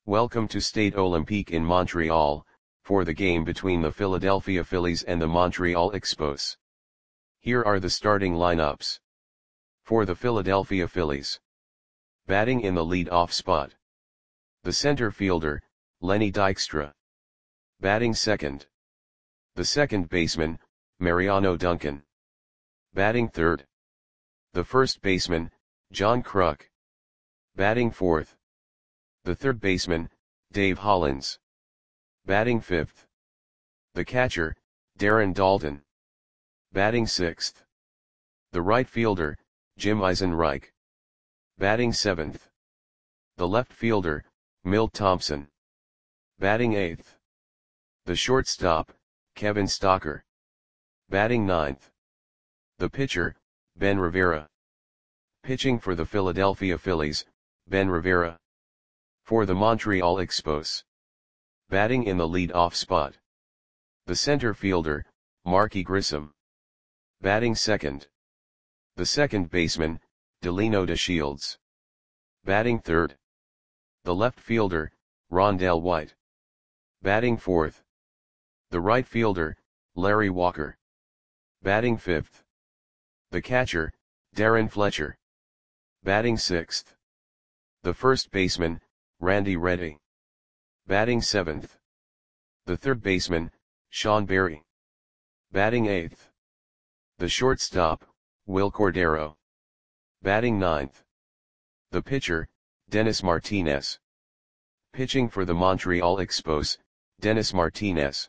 Welcome to Stade Olympique in Montreal, for the game between the Philadelphia Phillies and the Montreal Expos. Here are the starting lineups. For the Philadelphia Phillies. Batting in the lead-off spot. The center fielder, Lenny Dykstra. Batting second. The second baseman, Mariano Duncan. Batting third. The first baseman, John Kruk. Batting fourth. The third baseman, Dave Hollins. Batting fifth. The catcher, Darren Daulton. Batting sixth. The right fielder, Jim Eisenreich. Batting seventh. The left fielder, Milt Thompson. Batting eighth. The shortstop, Kevin Stocker. Batting ninth. The pitcher, Ben Rivera. Pitching for the Philadelphia Phillies, Ben Rivera. For the Montreal Expos. Batting in the lead-off spot. The center fielder, Marky Grissom. Batting second. The second baseman, Delino DeShields. Batting third. The left fielder, Rondell White. Batting fourth. The right fielder, Larry Walker. Batting fifth. The catcher, Darren Fletcher. Batting sixth. The first baseman, Randy Reddy. Batting seventh. The third baseman, Sean Berry. Batting eighth. The shortstop, Will Cordero. Batting ninth. The pitcher, Dennis Martinez. Pitching for the Montreal Expos, Dennis Martinez.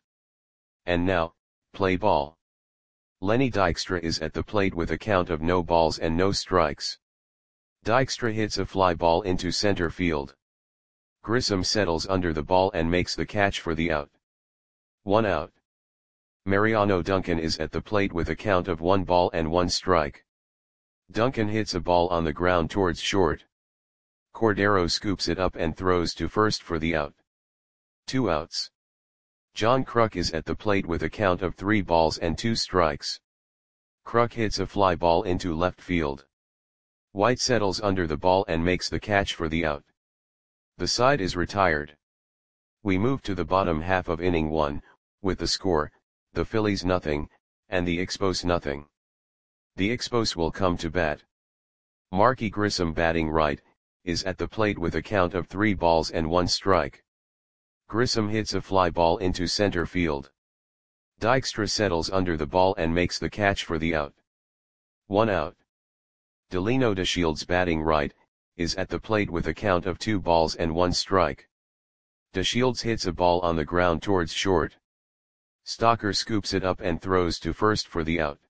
And now, play ball. Lenny Dykstra is at the plate with a count of no balls and no strikes. Dykstra hits a fly ball into center field. Grissom settles under the ball and makes the catch for the out. 1 out. Mariano Duncan is at the plate with a count of 1 ball and 1 strike. Duncan hits a ball on the ground towards short. Cordero scoops it up and throws to first for the out. 2 outs. John Kruk is at the plate with a count of 3 balls and 2 strikes. Kruk hits a fly ball into left field. White settles under the ball and makes the catch for the out. The side is retired. We move to the bottom half of inning 1, with the score, the Phillies nothing, and the Expos nothing. The Expos will come to bat. Marky Grissom batting right, is at the plate with a count of 3 balls and 1 strike. Grissom hits a fly ball into center field. Dykstra settles under the ball and makes the catch for the out. 1 out. Delino DeShields batting right, is at the plate with a count of 2 balls and 1 strike. DeShields hits a ball on the ground towards short. Stocker scoops it up and throws to first for the out.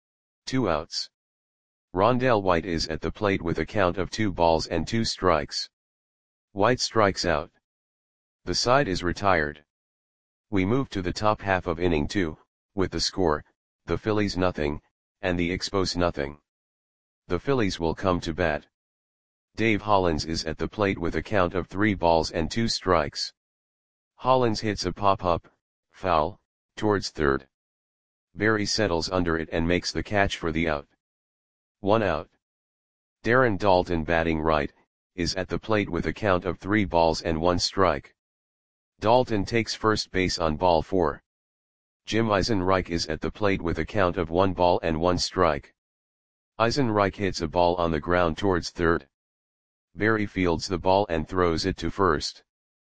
2 outs. Rondell White is at the plate with a count of 2 balls and 2 strikes. White strikes out. The side is retired. We move to the top half of inning 2, with the score, the Phillies nothing, and the Expos nothing. The Phillies will come to bat. Dave Hollins is at the plate with a count of 3 balls and 2 strikes. Hollins hits a pop-up, foul, towards third. Berry settles under it and makes the catch for the out. 1 out. Darren Daulton batting right, is at the plate with a count of 3 balls and 1 strike. Daulton takes first base on ball 4. Jim Eisenreich is at the plate with a count of 1 ball and 1 strike. Eisenreich hits a ball on the ground towards third. Berry fields the ball and throws it to first.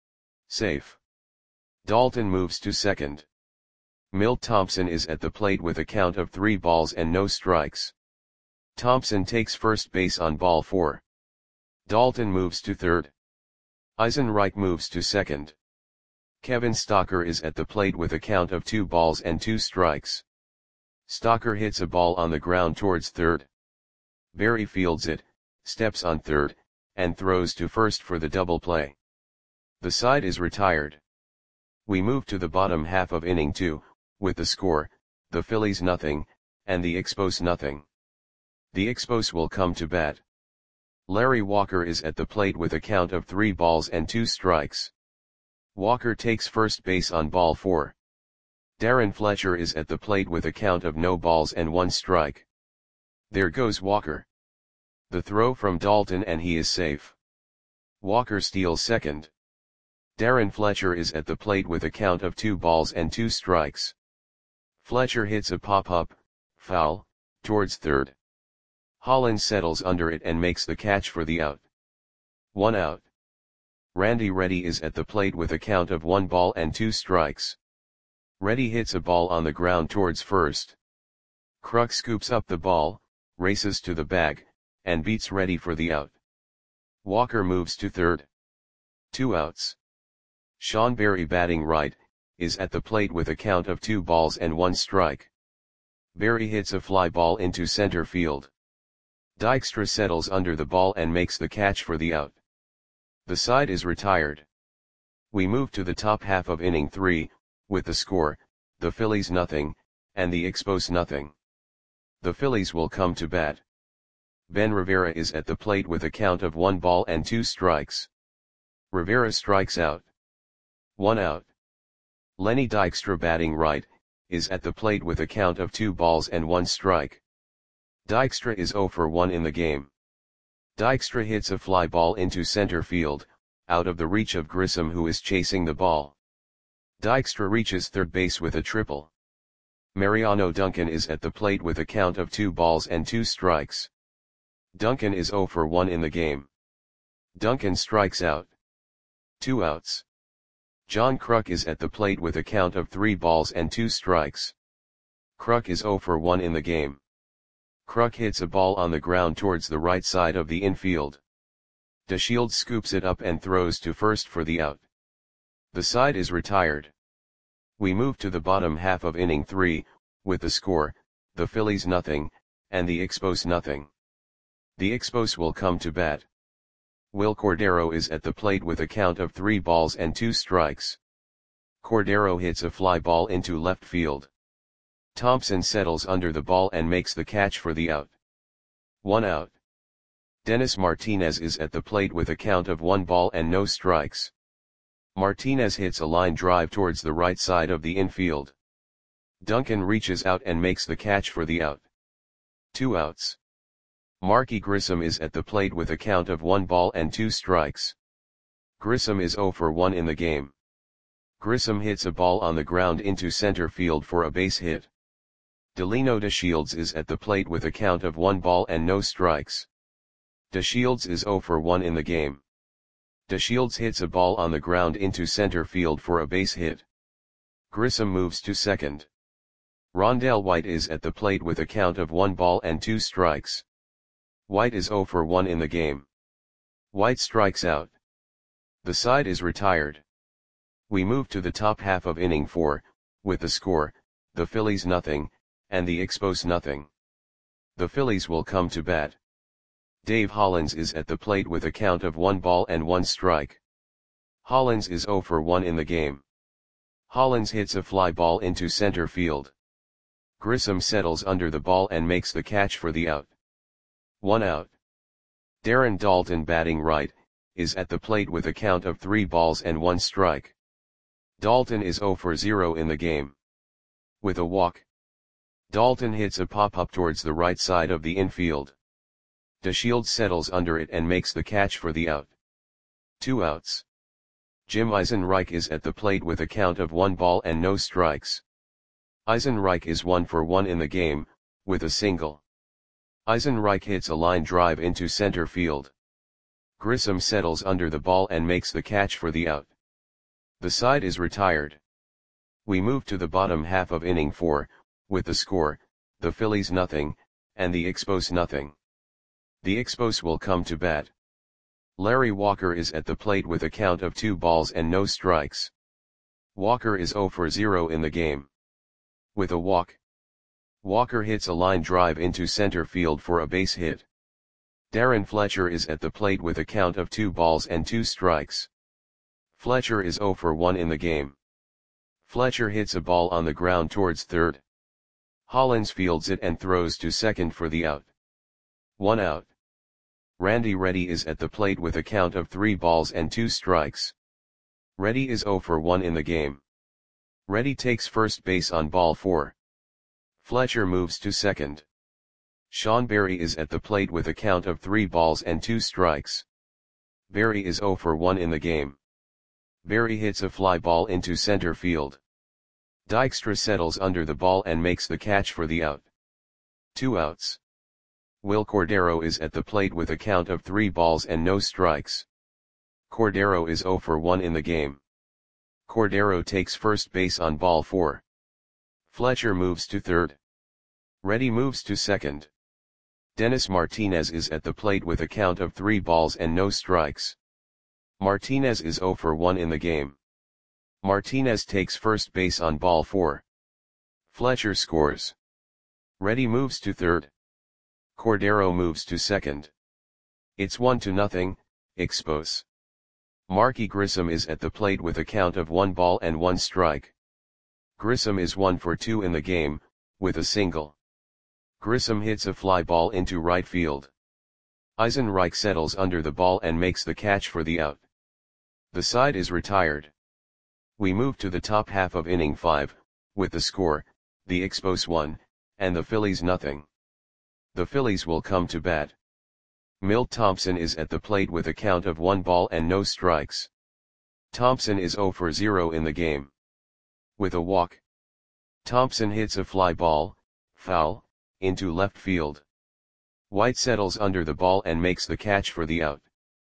Safe. Daulton moves to second. Milt Thompson is at the plate with a count of 3 balls and no strikes. Thompson takes first base on ball 4. Daulton moves to third. Eisenreich moves to second. Kevin Stocker is at the plate with a count of 2 balls and 2 strikes. Stocker hits a ball on the ground towards third. Berry fields it, steps on third, and throws to first for the double play. The side is retired. We move to the bottom half of inning 2, with the score, the Phillies nothing, and the Expos nothing. The Expos will come to bat. Larry Walker is at the plate with a count of 3 balls and 2 strikes. Walker takes first base on ball 4. Darren Fletcher is at the plate with a count of no balls and 1 strike. There goes Walker. The throw from Daulton and he is safe. Walker steals second. Darren Fletcher is at the plate with a count of 2 balls and 2 strikes. Fletcher hits a pop-up, foul, towards third. Hollins settles under it and makes the catch for the out. 1 out. Randy Reddy is at the plate with a count of 1 ball and 2 strikes. Reddy hits a ball on the ground towards first. Kruk scoops up the ball, races to the bag, and beats Reddy for the out. Walker moves to third. 2 outs. Sean Berry, batting right, is at the plate with a count of 2 balls and 1 strike. Berry hits a fly ball into center field. Dykstra settles under the ball and makes the catch for the out. The side is retired. We move to the top half of inning 3, with the score, the Phillies nothing, and the Expos nothing. The Phillies will come to bat. Ben Rivera is at the plate with a count of 1 ball and 2 strikes. Rivera strikes out. 1 out. Lenny Dykstra, batting right, is at the plate with a count of 2 balls and 1 strike. Dykstra is 0 for 1 in the game. Dykstra hits a fly ball into center field, out of the reach of Grissom, who is chasing the ball. Dykstra reaches third base with a triple. Mariano Duncan is at the plate with a count of 2 balls and 2 strikes. Duncan is 0 for 1 in the game. Duncan strikes out. 2 outs. John Kruk is at the plate with a count of 3 balls and 2 strikes. Kruk is 0 for 1 in the game. Kruk hits a ball on the ground towards the right side of the infield. DeShields scoops it up and throws to first for the out. The side is retired. We move to the bottom half of inning 3, with the score, the Phillies nothing, and the Expos nothing. The Expos will come to bat. Will Cordero is at the plate with a count of 3 balls and 2 strikes. Cordero hits a fly ball into left field. Thompson settles under the ball and makes the catch for the out. 1 out. Dennis Martinez is at the plate with a count of 1 ball and no strikes. Martinez hits a line drive towards the right side of the infield. Duncan reaches out and makes the catch for the out. 2 outs. Marky Grissom is at the plate with a count of 1 ball and 2 strikes. Grissom is 0 for 1 in the game. Grissom hits a ball on the ground into center field for a base hit. Delino DeShields is at the plate with a count of 1 ball and no strikes. DeShields is 0 for 1 in the game. DeShields hits a ball on the ground into center field for a base hit. Grissom moves to second. Rondell White is at the plate with a count of 1 ball and 2 strikes. White is 0 for 1 in the game. White strikes out. The side is retired. We move to the top half of inning 4, with the score, the Phillies nothing, and the Expos nothing. The Phillies will come to bat. Dave Hollins is at the plate with a count of 1 ball and 1 strike. Hollins is 0 for 1 in the game. Hollins hits a fly ball into center field. Grissom settles under the ball and makes the catch for the out. 1 out. Darren Daulton, batting right, is at the plate with a count of 3 balls and 1 strike. Daulton is 0 for 0 in the game. With a walk. Daulton hits a pop-up towards the right side of the infield. DeShields settles under it and makes the catch for the out. 2 outs. Jim Eisenreich is at the plate with a count of 1 ball and no strikes. Eisenreich is 1 for 1 in the game, with a single. Eisenreich hits a line drive into center field. Grissom settles under the ball and makes the catch for the out. The side is retired. We move to the bottom half of inning 4, with the score, the Phillies nothing, and the Expos nothing. The Expos will come to bat. Larry Walker is at the plate with a count of 2 balls and no strikes. Walker is 0 for 0 in the game. With a walk. Walker hits a line drive into center field for a base hit. Darren Fletcher is at the plate with a count of 2 balls and 2 strikes. Fletcher is 0 for 1 in the game. Fletcher hits a ball on the ground towards third. Hollins fields it and throws to second for the out. 1 out. Randy Reddy is at the plate with a count of 3 balls and 2 strikes. Reddy is 0 for 1 in the game. Reddy takes first base on ball 4. Fletcher moves to second. Sean Berry is at the plate with a count of 3 balls and 2 strikes. Berry is 0 for 1 in the game. Berry hits a fly ball into center field. Dykstra settles under the ball and makes the catch for the out. 2 outs. Will Cordero is at the plate with a count of 3 balls and no strikes. Cordero is 0 for 1 in the game. Cordero takes first base on ball 4. Fletcher moves to third. Reddy moves to second. Dennis Martinez is at the plate with a count of 3 balls and no strikes. Martinez is 0 for 1 in the game. Martinez takes first base on ball 4. Fletcher scores. Reddy moves to third. Cordero moves to second. It's 1-0, Expos. Marky Grissom is at the plate with a count of 1 ball and 1 strike. Grissom is 1 for 2 in the game, with a single. Grissom hits a fly ball into right field. Eisenreich settles under the ball and makes the catch for the out. The side is retired. We move to the top half of inning 5, with the score, the Expos 1, and the Phillies 0. The Phillies will come to bat. Milt Thompson is at the plate with a count of 1 ball and no strikes. Thompson is 0 for 0 in the game. With a walk. Thompson hits a fly ball, foul, into left field. White settles under the ball and makes the catch for the out.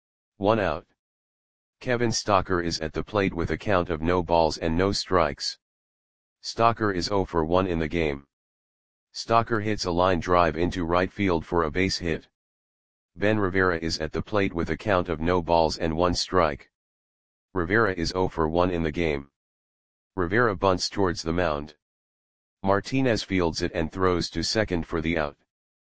1 out. Kevin Stocker is at the plate with a count of no balls and no strikes. Stocker is 0 for 1 in the game. Stocker hits a line drive into right field for a base hit. Ben Rivera is at the plate with a count of no balls and 1 strike. Rivera is 0 for 1 in the game. Rivera bunts towards the mound. Martinez fields it and throws to second for the out.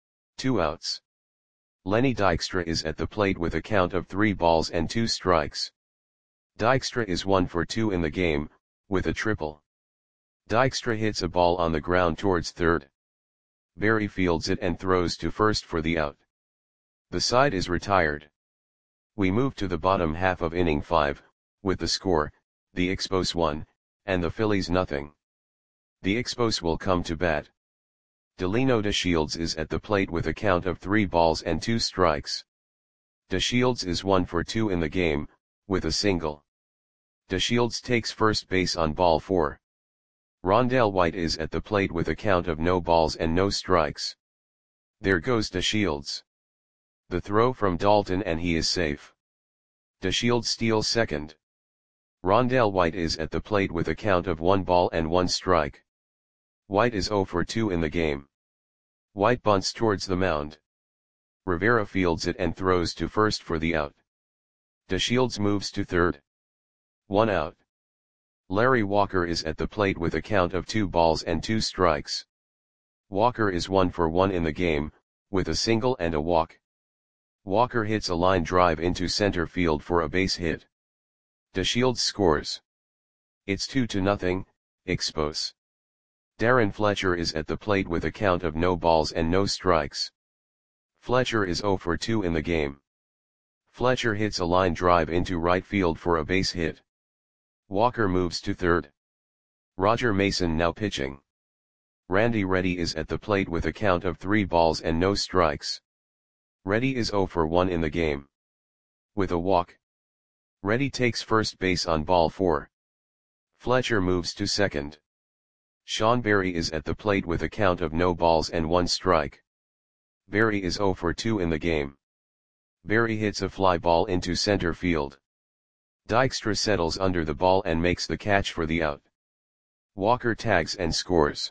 2 outs. Lenny Dykstra is at the plate with a count of 3 balls and 2 strikes. Dykstra is 1 for 2 in the game, with a triple. Dykstra hits a ball on the ground towards third. Berry fields it and throws to first for the out. The side is retired. We move to the bottom half of inning 5, with the score, the Expos 1, and the Phillies 0. The Expos will come to bat. Delino DeShields is at the plate with a count of 3 balls and 2 strikes. DeShields is 1 for 2 in the game, with a single. DeShields takes first base on ball 4. Rondell White is at the plate with a count of no balls and no strikes. There goes DeShields. The throw from Dalton and he is safe. DeShields steals second. Rondell White is at the plate with a count of 1 ball and 1 strike. White is 0 for 2 in the game. White bunts towards the mound. Rivera fields it and throws to first for the out. DeShields moves to third. 1 out. Larry Walker is at the plate with a count of 2 balls and 2 strikes. Walker is 1 for 1 in the game, with a single and a walk. Walker hits a line drive into center field for a base hit. DeShields scores. It's 2-0, Expos. Darren Fletcher is at the plate with a count of no balls and no strikes. Fletcher is 0 for 2 in the game. Fletcher hits a line drive into right field for a base hit. Walker moves to third. Roger Mason now pitching. Randy Reddy is at the plate with a count of 3 balls and no strikes. Reddy is 0 for 1 in the game. With a walk. Reddy takes first base on ball 4. Fletcher moves to second. Sean Berry is at the plate with a count of no balls and 1 strike. Berry is 0 for 2 in the game. Berry hits a fly ball into center field. Dykstra settles under the ball and makes the catch for the out. Walker tags and scores.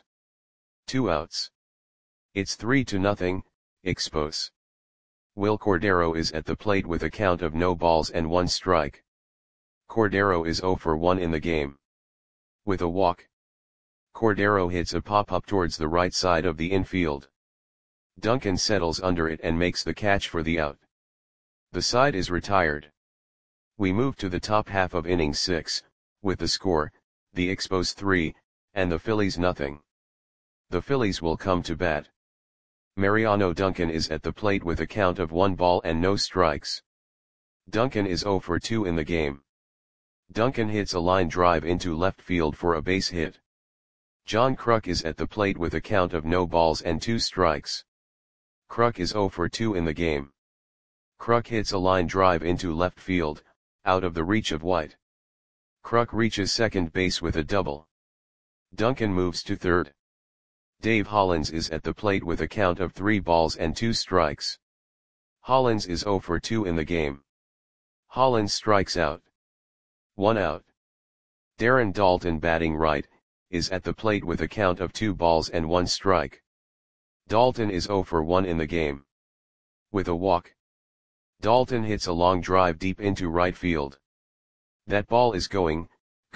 2 outs. It's 3-0, Expos. Will Cordero is at the plate with a count of no balls and 1 strike. Cordero is 0 for 1 in the game. With a walk. Cordero hits a pop-up towards the right side of the infield. Duncan settles under it and makes the catch for the out. The side is retired. We move to the top half of inning 6, with the score, the Expos 3, and the Phillies 0. The Phillies will come to bat. Mariano Duncan is at the plate with a count of 1 ball and no strikes. Duncan is 0 for 2 in the game. Duncan hits a line drive into left field for a base hit. John Kruk is at the plate with a count of no balls and 2 strikes. Kruk is 0 for 2 in the game. Kruk hits a line drive into left field, out of the reach of White. Kruk reaches second base with a double. Duncan moves to third. Dave Hollins is at the plate with a count of 3 balls and 2 strikes. Hollins is 0 for 2 in the game. Hollins strikes out. 1 out. Darren Daulton, batting right, is at the plate with a count of 2 balls and 1 strike. Daulton is 0 for 1 in the game. With a walk. Daulton hits a long drive deep into right field. That ball is going,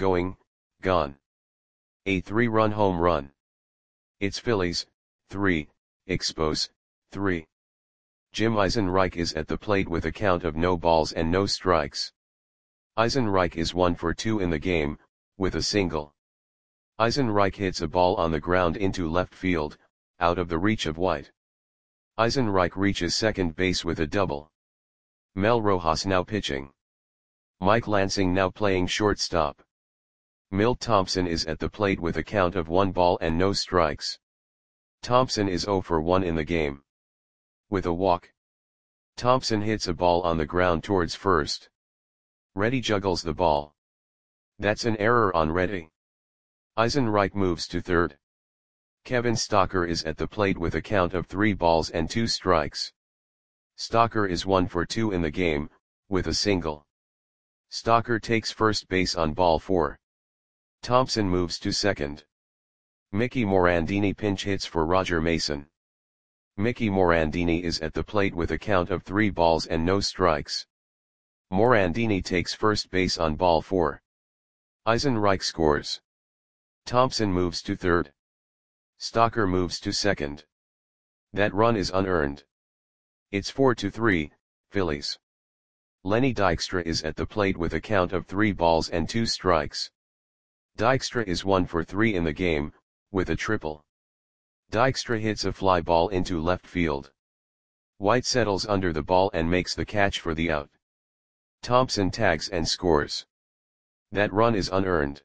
gone. A 3-run home run. It's Phillies, 3, Expos, 3. Jim Eisenreich is at the plate with a count of no balls and no strikes. Eisenreich is 1 for 2 in the game, with a single. Eisenreich hits a ball on the ground into left field, out of the reach of White. Eisenreich reaches second base with a double. Mel Rojas now pitching. Mike Lansing now playing shortstop. Milt Thompson is at the plate with a count of 1 ball and no strikes. Thompson is 0 for 1 in the game. With a walk. Thompson hits a ball on the ground towards first. Reddy juggles the ball. That's an error on Reddy. Eisenreich moves to third. Kevin Stocker is at the plate with a count of 3 balls and 2 strikes. Stocker is 1 for 2 in the game, with a single. Stocker takes first base on ball 4. Thompson moves to second. Mickey Morandini pinch hits for Roger Mason. Mickey Morandini is at the plate with a count of 3 balls and no strikes. Morandini takes first base on ball 4. Eisenreich scores. Thompson moves to third. Stocker moves to second. That run is unearned. It's 4-3, Phillies. Lenny Dykstra is at the plate with a count of 3 balls and 2 strikes. Dykstra is 1 for 3 in the game, with a triple. Dykstra hits a fly ball into left field. White settles under the ball and makes the catch for the out. Thompson tags and scores. That run is unearned.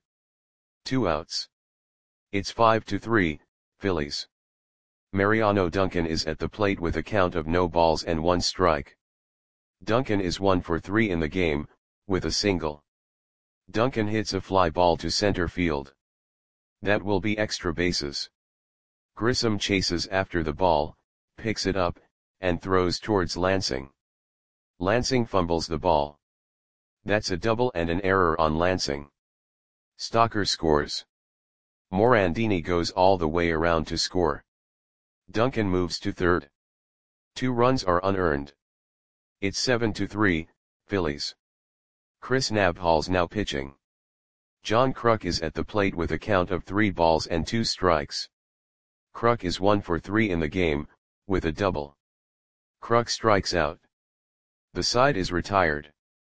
2 outs. It's 5-3, Phillies. Mariano Duncan is at the plate with a count of no balls and 1 strike. Duncan is 1 for 3 in the game, with a single. Duncan hits a fly ball to center field. That will be extra bases. Grissom chases after the ball, picks it up, and throws towards Lansing. Lansing fumbles the ball. That's a double and an error on Lansing. Stocker scores. Morandini goes all the way around to score. Duncan moves to third. 2 runs are unearned. It's 7-3, Phillies. Chris Nabhal's now pitching. John Kruk is at the plate with a count of 3 balls and 2 strikes. Kruk is 1 for 3 in the game, with a double. Kruk strikes out. The side is retired.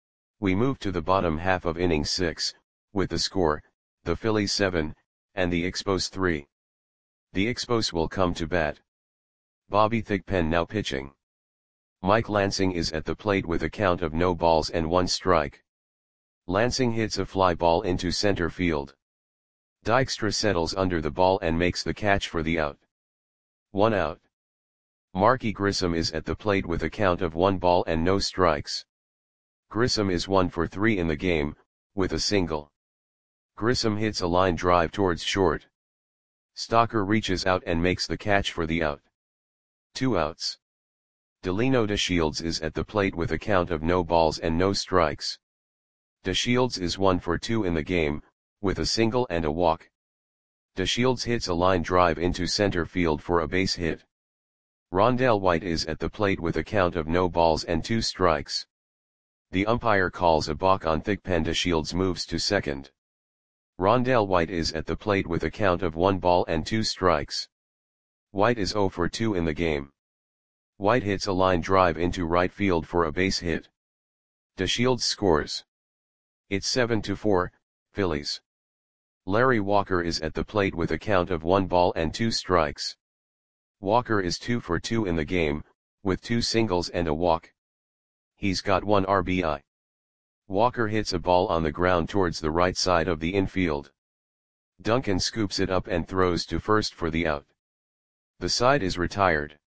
We move to the bottom half of inning 6, with the score, the Phillies 7, and the Expos 3. The Expos will come to bat. Bobby Thigpen now pitching. Mike Lansing is at the plate with a count of no balls and 1 strike. Lansing hits a fly ball into center field. Dykstra settles under the ball and makes the catch for the out. 1 out. Marky Grissom is at the plate with a count of 1 ball and no strikes. Grissom is 1 for 3 in the game, with a single. Grissom hits a line drive towards short. Stocker reaches out and makes the catch for the out. 2 outs. Delino DeShields is at the plate with a count of no balls and no strikes. DeShields is 1 for 2 in the game, with a single and a walk. DeShields hits a line drive into center field for a base hit. Rondell White is at the plate with a count of no balls and 2 strikes. The umpire calls a balk on Thigpen. DeShields moves to second. Rondell White is at the plate with a count of 1 ball and 2 strikes. White is 0 for 2 in the game. White hits a line drive into right field for a base hit. DeShields scores. It's 7-4, Phillies. Larry Walker is at the plate with a count of 1 ball and 2 strikes. Walker is 2 for 2 in the game, with 2 singles and a walk. He's got 1 RBI. Walker hits a ball on the ground towards the right side of the infield. Duncan scoops it up and throws to first for the out. The side is retired.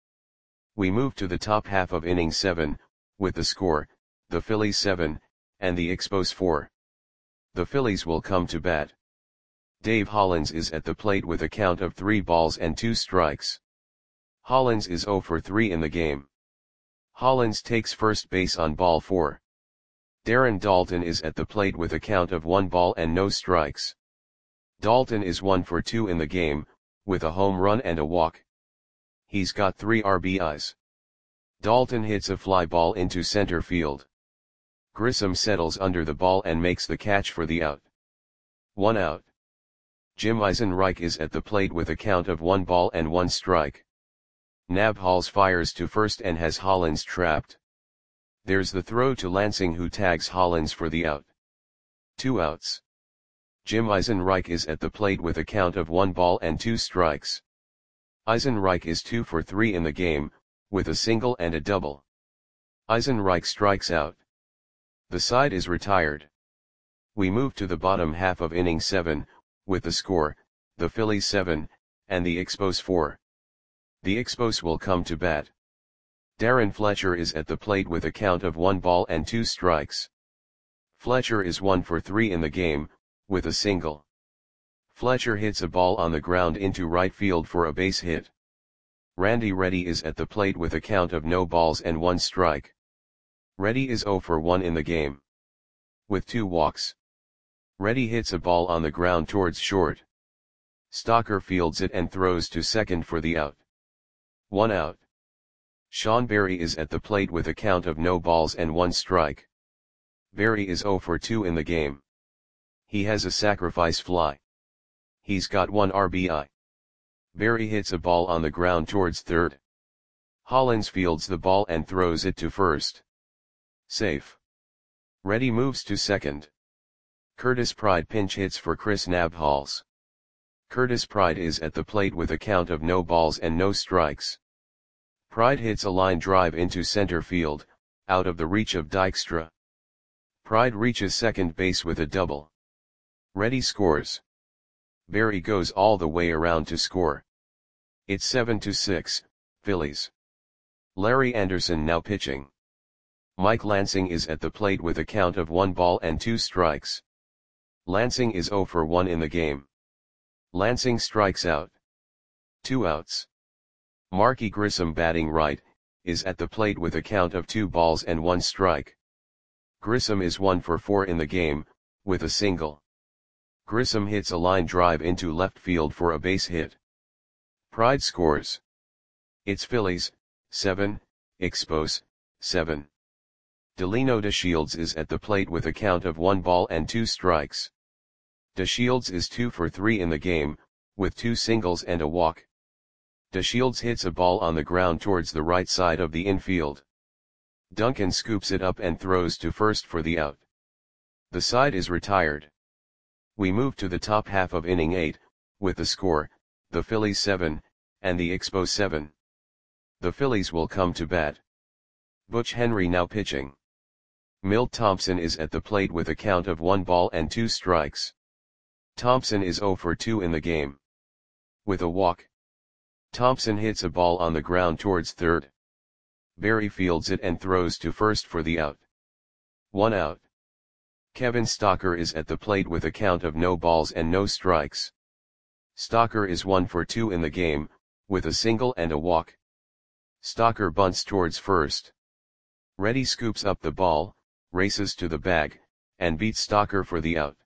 We move to the top half of inning 7, with the score, the Phillies 7, and the Expos 4. The Phillies will come to bat. Dave Hollins is at the plate with a count of 3 balls and 2 strikes. Hollins is 0 for 3 in the game. Hollins takes first base on ball 4. Darren Daulton is at the plate with a count of 1 ball and no strikes. Daulton is 1 for 2 in the game, with a home run and a walk. He's got 3 RBIs. Daulton hits a fly ball into center field. Grissom settles under the ball and makes the catch for the out. 1 out. Jim Eisenreich is at the plate with a count of 1 ball and 1 strike. Nabholz fires to first and has Hollins trapped. There's the throw to Lansing, who tags Hollins for the out. 2 outs. Jim Eisenreich is at the plate with a count of 1 ball and 2 strikes. Eisenreich is 2 for 3 in the game, with a single and a double. Eisenreich strikes out. The side is retired. We move to the bottom half of inning 7, with the score, the Phillies 7, and the Expos 4. The Expos will come to bat. Darren Fletcher is at the plate with a count of 1 ball and 2 strikes. Fletcher is 1 for 3 in the game, with a single. Fletcher hits a ball on the ground into right field for a base hit. Randy Reddy is at the plate with a count of no balls and 1 strike. Reddy is 0 for 1 in the game. With 2 walks. Reddy hits a ball on the ground towards short. Stalker fields it and throws to second for the out. 1 out. Sean Berry is at the plate with a count of no balls and 1 strike. Berry is 0 for 2 in the game. He has a sacrifice fly. He's got 1 RBI. Berry hits a ball on the ground towards third. Hollins fields the ball and throws it to first. Safe. Reddy moves to second. Curtis Pride pinch hits for Chris Nabholz. Curtis Pride is at the plate with a count of no balls and no strikes. Pride hits a line drive into center field, out of the reach of Dykstra. Pride reaches second base with a double. Reddy scores. Berry goes all the way around to score. It's 7-6, Phillies. Larry Anderson now pitching. Mike Lansing is at the plate with a count of 1 ball and 2 strikes. Lansing is 0 for 1 in the game. Lansing strikes out. 2 outs. Marky Grissom, batting right, is at the plate with a count of 2 balls and 1 strike. Grissom is 1 for 4 in the game, with a single. Grissom hits a line drive into left field for a base hit. Pride scores. It's Phillies, 7, Expos, 7. Delino DeShields is at the plate with a count of 1 ball and 2 strikes. DeShields is 2 for 3 in the game, with 2 singles and a walk. DeShields hits a ball on the ground towards the right side of the infield. Duncan scoops it up and throws to first for the out. The side is retired. We move to the top half of inning 8, with the score, the Phillies 7, and the Expos 7. The Phillies will come to bat. Butch Henry now pitching. Milt Thompson is at the plate with a count of 1 ball and 2 strikes. Thompson is 0 for 2 in the game. With a walk. Thompson hits a ball on the ground towards third. Berry fields it and throws to first for the out. 1 out. Kevin Stalker is at the plate with a count of no balls and no strikes. Stalker is 1 for 2 in the game, with a single and a walk. Stalker bunts towards first. Reddy scoops up the ball, races to the bag, and beats Stalker for the out.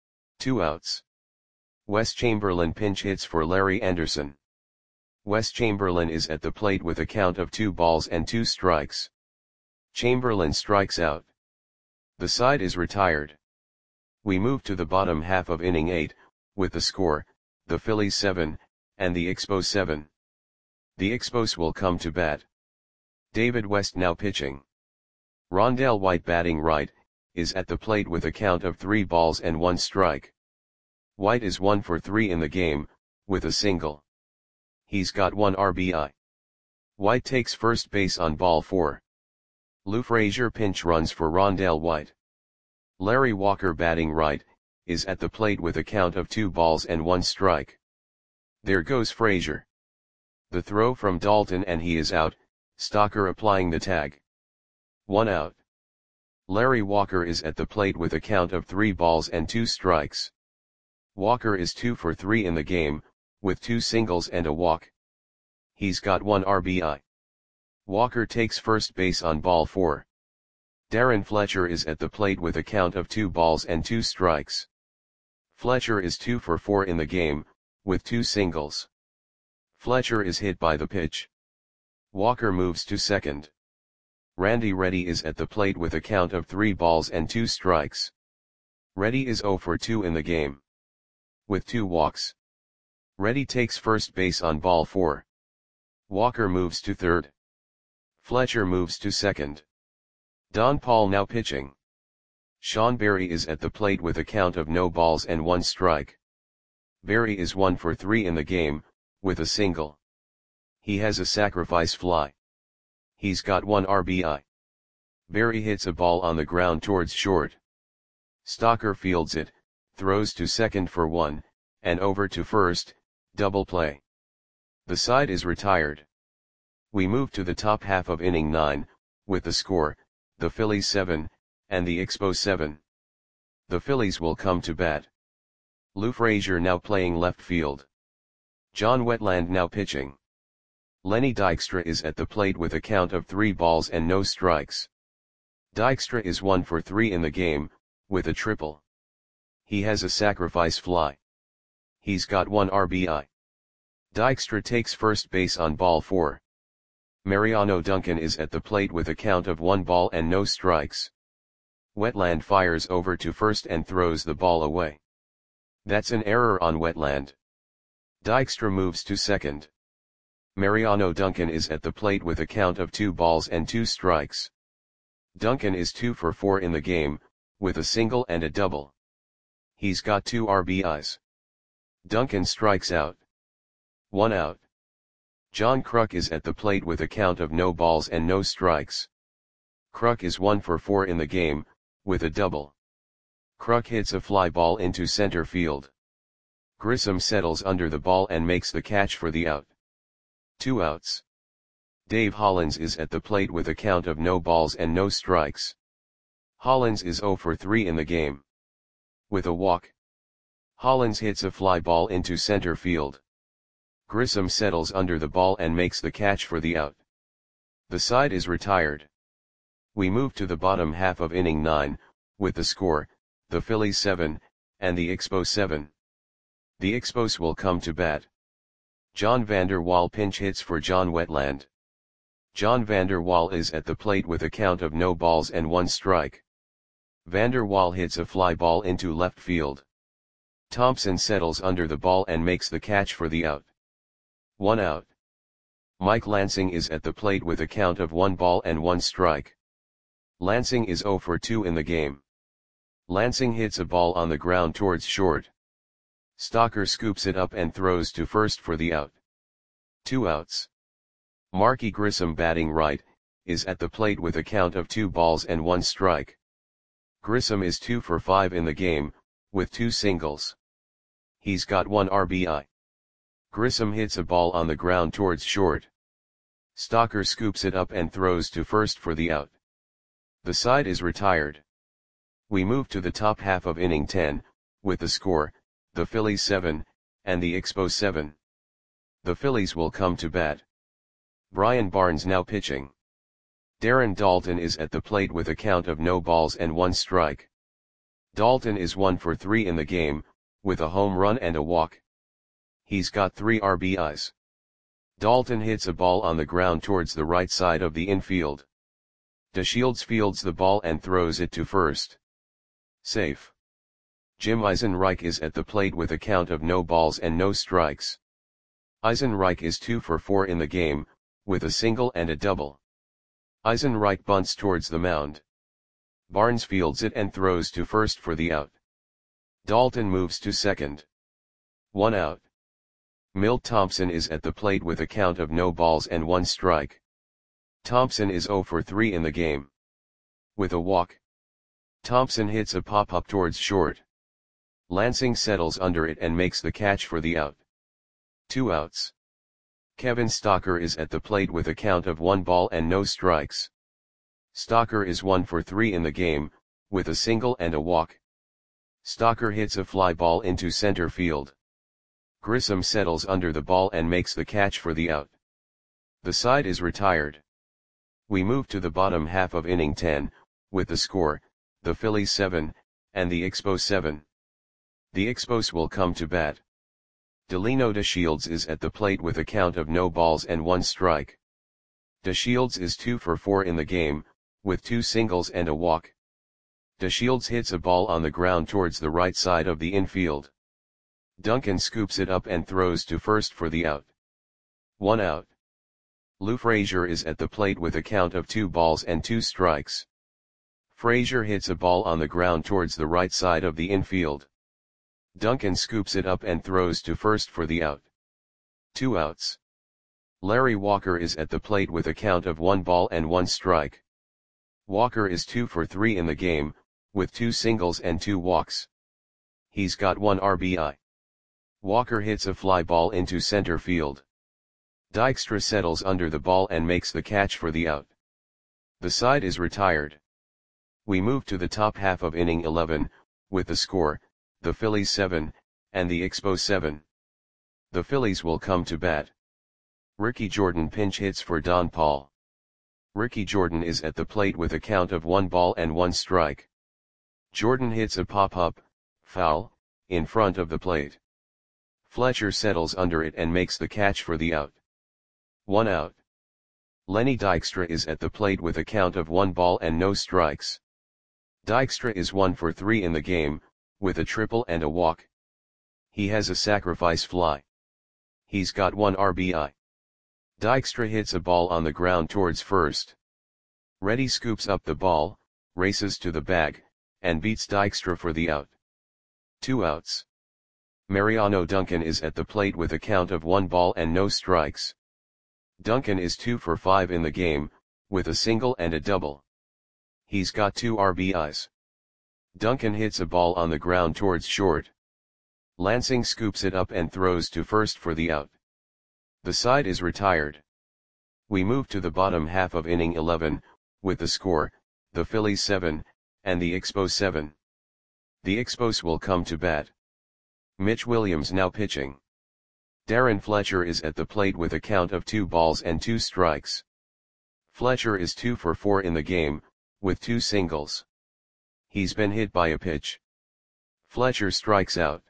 2 outs. Wes Chamberlain pinch hits for Larry Anderson. Wes Chamberlain is at the plate with a count of 2 balls and 2 strikes. Chamberlain strikes out. The side is retired. We move to the bottom half of inning 8, with the score, the Phillies 7, and the Expos 7. The Expos will come to bat. David West now pitching. Rondell White, batting right, is at the plate with a count of 3 balls and 1 strike. White is 1 for 3 in the game, with a single. He's got 1 RBI. White takes first base on ball 4. Lou Frazier pinch runs for Rondell White. Larry Walker, batting right, is at the plate with a count of 2 balls and 1 strike. There goes Frazier. The throw from Daulton and he is out, Stalker applying the tag. 1 out. Larry Walker is at the plate with a count of 3 balls and 2 strikes. Walker is 2 for 3 in the game, with 2 singles and a walk. He's got 1 RBI. Walker takes first base on ball 4. Darren Fletcher is at the plate with a count of 2 balls and 2 strikes. Fletcher is 2 for 4 in the game, with 2 singles. Fletcher is hit by the pitch. Walker moves to second. Randy Reddy is at the plate with a count of 3 balls and 2 strikes. Reddy is 0 for 2 in the game, with 2 walks. Reddy takes first base on ball 4. Walker moves to third. Fletcher moves to second. Don Paul now pitching. Sean Berry is at the plate with a count of no balls and 1 strike. Berry is 1 for 3 in the game, with a single. He has a sacrifice fly. He's got 1 RBI. Berry hits a ball on the ground towards short. Stocker fields it, throws to second for 1, and over to first, double play. The side is retired. We move to the top half of inning 9, with the score, the Phillies 7, and the Expos 7. The Phillies will come to bat. Lou Frazier now playing left field. John Wetland now pitching. Lenny Dykstra is at the plate with a count of 3 balls and no strikes. Dykstra is 1 for 3 in the game, with a triple. He has a sacrifice fly. He's got 1 RBI. Dykstra takes first base on ball 4. Mariano Duncan is at the plate with a count of 1 ball and no strikes. Wetland fires over to first and throws the ball away. That's an error on Wetland. Dykstra moves to second. Mariano Duncan is at the plate with a count of 2 balls and 2 strikes. Duncan is 2 for 4 in the game, with a single and a double. He's got 2 RBIs. Duncan strikes out. 1 out. John Kruk is at the plate with a count of no balls and no strikes. Kruk is 1 for 4 in the game, with a double. Kruk hits a fly ball into center field. Grissom settles under the ball and makes the catch for the out. 2 outs. Dave Hollins is at the plate with a count of no balls and no strikes. Hollins is 0 for 3 in the game, with a walk. Hollins hits a fly ball into center field. Grissom settles under the ball and makes the catch for the out. The side is retired. We move to the bottom half of inning 9, with the score, the Phillies 7, and the Expos 7. The Expos will come to bat. John Vander Wal pinch hits for John Wetland. John Vander Wal is at the plate with a count of no balls and 1 strike. Vander Wal hits a fly ball into left field. Thompson settles under the ball and makes the catch for the out. 1 out. Mike Lansing is at the plate with a count of 1 ball and 1 strike. Lansing is 0 for 2 in the game. Lansing hits a ball on the ground towards short. Stocker scoops it up and throws to first for the out. 2 outs. Marky Grissom batting right, is at the plate with a count of 2 balls and 1 strike. Grissom is 2 for 5 in the game, with 2 singles. He's got 1 RBI. Grissom hits a ball on the ground towards short. Stocker scoops it up and throws to first for the out. The side is retired. We move to the top half of inning 10, with the score, the Phillies 7, and the Expos 7. The Phillies will come to bat. Brian Barnes now pitching. Darren Daulton is at the plate with a count of no balls and 1 strike. Daulton is 1 for 3 in the game, with a home run and a walk. He's got 3 RBIs. Daulton hits a ball on the ground towards the right side of the infield. DeShields fields the ball and throws it to first. Safe. Jim Eisenreich is at the plate with a count of no balls and no strikes. Eisenreich is 2 for 4 in the game, with a single and a double. Eisenreich bunts towards the mound. Barnes fields it and throws to first for the out. Daulton moves to second. 1 out. Milt Thompson is at the plate with a count of no balls and 1 strike. Thompson is 0 for 3 in the game, with a walk. Thompson hits a pop-up towards short. Lansing settles under it and makes the catch for the out. 2 outs. Kevin Stocker is at the plate with a count of 1 ball and no strikes. Stocker is 1 for 3 in the game, with a single and a walk. Stocker hits a fly ball into center field. Grissom settles under the ball and makes the catch for the out. The side is retired. We move to the bottom half of inning 10, with the score, the Phillies 7, and the Expos 7. The Expos will come to bat. Delino DeShields is at the plate with a count of no balls and 1 strike. DeShields is 2 for 4 in the game, with 2 singles and a walk. DeShields hits a ball on the ground towards the right side of the infield. Duncan scoops it up and throws to first for the out. 1 out. Lou Frazier is at the plate with a count of 2 balls and 2 strikes. Frazier hits a ball on the ground towards the right side of the infield. Duncan scoops it up and throws to first for the out. 2 outs. Larry Walker is at the plate with a count of 1 ball and 1 strike. Walker is 2 for 3 in the game, with 2 singles and 2 walks. He's got 1 RBI. Walker hits a fly ball into center field. Dykstra settles under the ball and makes the catch for the out. The side is retired. We move to the top half of inning 11, with the score, the Phillies 7, and the Expos 7. The Phillies will come to bat. Ricky Jordan pinch hits for Don Paul. Ricky Jordan is at the plate with a count of 1 ball and 1 strike. Jordan hits a pop-up, foul, in front of the plate. Fletcher settles under it and makes the catch for the out. 1 out. Lenny Dykstra is at the plate with a count of 1 ball and no strikes. Dykstra is 1 for 3 in the game, with a triple and a walk. He has a sacrifice fly. He's got 1 RBI. Dykstra hits a ball on the ground towards first. Reddy scoops up the ball, races to the bag, and beats Dykstra for the out. 2 outs. Mariano Duncan is at the plate with a count of 1 ball and no strikes. Duncan is 2 for 5 in the game, with a single and a double. He's got 2 RBIs. Duncan hits a ball on the ground towards short. Lansing scoops it up and throws to first for the out. The side is retired. We move to the bottom half of inning 11, with the score, the Phillies 7, and the Expos 7. The Expos will come to bat. Mitch Williams now pitching. Darren Fletcher is at the plate with a count of 2 balls and 2 strikes. Fletcher is 2 for 4 in the game, with 2 singles. He's been hit by a pitch. Fletcher strikes out.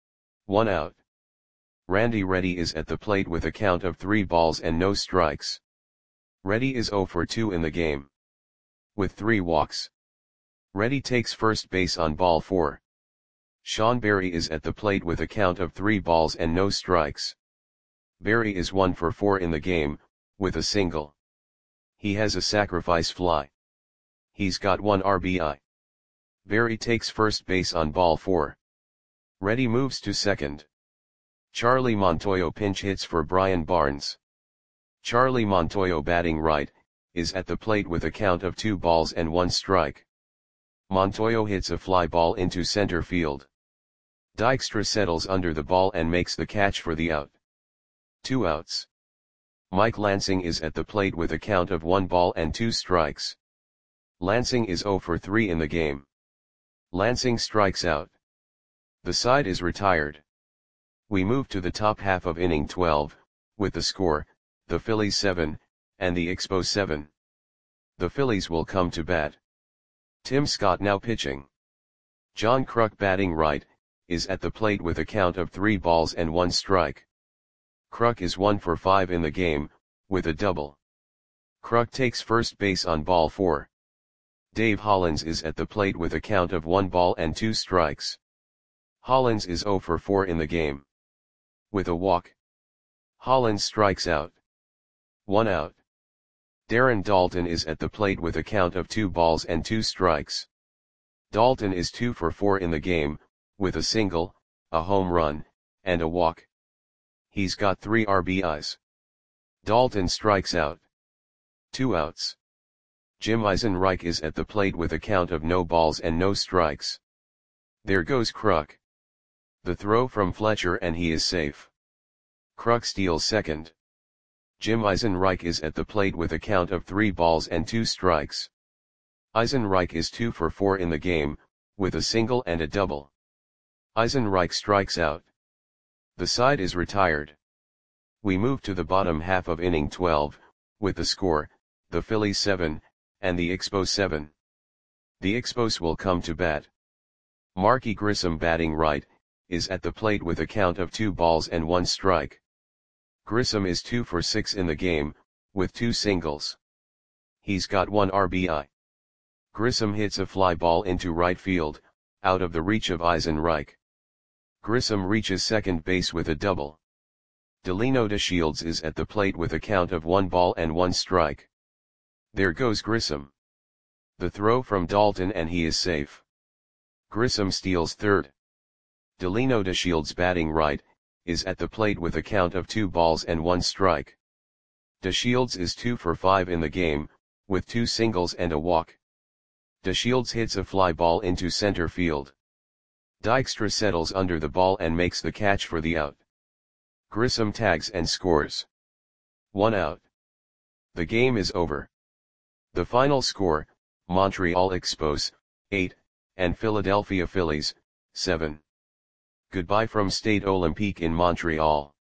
1 out. Randy Reddy is at the plate with a count of 3 balls and no strikes. Reddy is 0 for 2 in the game, with 3 walks. Reddy takes first base on ball 4. Sean Berry is at the plate with a count of 3 balls and no strikes. Berry is 1 for 4 in the game, with a single. He has a sacrifice fly. He's got 1 RBI. Berry takes first base on ball 4. Reddy moves to second. Charlie Montoyo pinch hits for Brian Barnes. Charlie Montoyo, batting right, is at the plate with a count of 2 balls and 1 strike. Montoyo hits a fly ball into center field. Dykstra settles under the ball and makes the catch for the out. 2 outs. Mike Lansing is at the plate with a count of 1 ball and 2 strikes. Lansing is 0 for 3 in the game. Lansing strikes out. The side is retired. We move to the top half of inning 12, with the score, the Phillies 7, and the Expos 7. The Phillies will come to bat. Tim Scott now pitching. John Kruk, batting right, is at the plate with a count of 3 balls and 1 strike. Kruk is 1 for 5 in the game, with a double. Kruk takes first base on ball 4. Dave Hollins is at the plate with a count of 1 ball and 2 strikes. Hollins is 0 for 4 in the game, with a walk. Hollins strikes out. 1 out. Darren Daulton is at the plate with a count of 2 balls and 2 strikes. Daulton is 2 for 4 in the game, with a single, a home run, and a walk. He's got 3 RBIs. Daulton strikes out. 2 outs. Jim Eisenreich is at the plate with a count of no balls and no strikes. There goes Kruk. The throw from Fletcher and he is safe. Kruk steals second. Jim Eisenreich is at the plate with a count of 3 balls and 2 strikes. Eisenreich is 2 for 4 in the game, with a single and a double. Eisenreich strikes out. The side is retired. We move to the bottom half of inning 12, with the score, the Phillies 7, and the Expos 7. The Expos will come to bat. Marky Grissom, batting right, is at the plate with a count of 2 balls and 1 strike. Grissom is 2 for 6 in the game, with 2 singles. He's got 1 RBI. Grissom hits a fly ball into right field, out of the reach of Eisenreich. Grissom reaches second base with a double. Delino DeShields is at the plate with a count of 1 ball and 1 strike. There goes Grissom. The throw from Dalton and he is safe. Grissom steals third. Delino DeShields, batting right, is at the plate with a count of 2 balls and 1 strike. DeShields is 2 for 5 in the game, with 2 singles and a walk. DeShields hits a fly ball into center field. Dykstra settles under the ball and makes the catch for the out. Grissom tags and scores. 1 out. The game is over. The final score, Montreal Expos, 8, and Philadelphia Phillies, 7. Goodbye from Stade Olympique in Montreal.